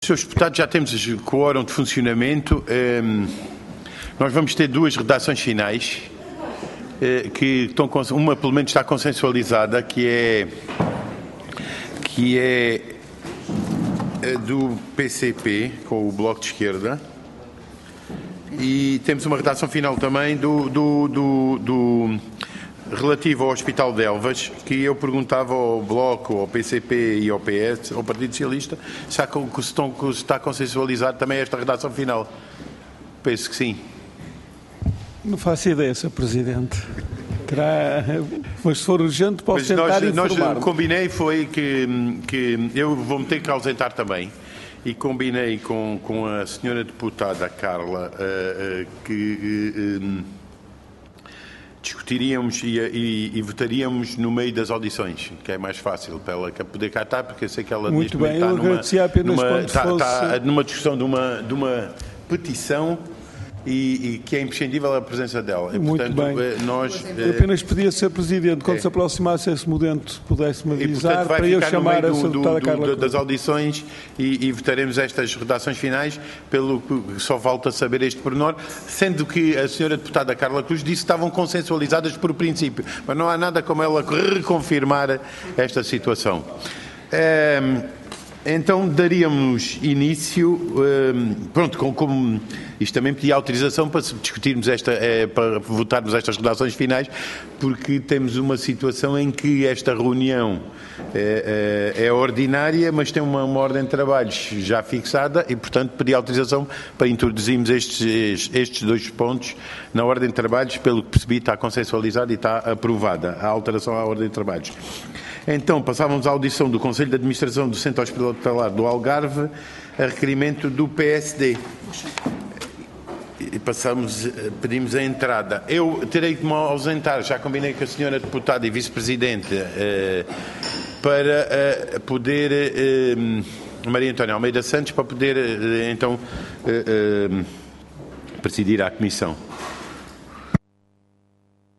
Senhores deputados, já temos o quórum de funcionamento. Nós vamos ter duas redações finais, que estão, uma pelo menos está consensualizada, que é do PCP, com o Bloco de Esquerda, e temos uma redação final também do relativo ao Hospital de Elvas, que eu perguntava ao Bloco, ao PCP e ao PS, ao Partido Socialista, se está consensualizado também esta redação final. Penso que sim. Não faço ideia, Sr. Presidente. Mas se for urgente, posso tentar informar. Nós combinei foi que eu vou-me ter que ausentar também, e combinei com a senhora deputada Carla que discutiríamos e votaríamos no meio das audições, que é mais fácil para ela poder cá estar, porque eu sei que ela muito bem, eu agradecia apenas está numa discussão de uma petição e que é imprescindível a presença dela. E, muito portanto, bem. Nós eu apenas pedia, Sr. Presidente, quando se aproximasse esse momento, pudesse-me avisar, para eu chamar a Sra. Deputada Carla das audições e votaremos estas redações finais, pelo que só falta saber este pormenor, sendo que a Sra. Deputada Carla Cruz disse que estavam consensualizadas por princípio, mas não há nada como ela reconfirmar esta situação. Então daríamos início, como isto também pedia autorização para discutirmos para votarmos estas redações finais, porque temos uma situação em que esta reunião é ordinária, mas tem uma ordem de trabalhos já fixada e, portanto, pedia autorização para introduzirmos estes dois pontos na ordem de trabalhos. Pelo que percebi, está consensualizada e está aprovada a alteração à ordem de trabalhos. Então, passávamos à audição do Conselho de Administração do Centro Hospitalar do Algarve, a requerimento do PSD. E pedimos a entrada. Eu terei de me ausentar, já combinei com a senhora deputada e vice-presidente, para poder, Maria Antónia Almeida Santos, para poder, então, presidir a comissão.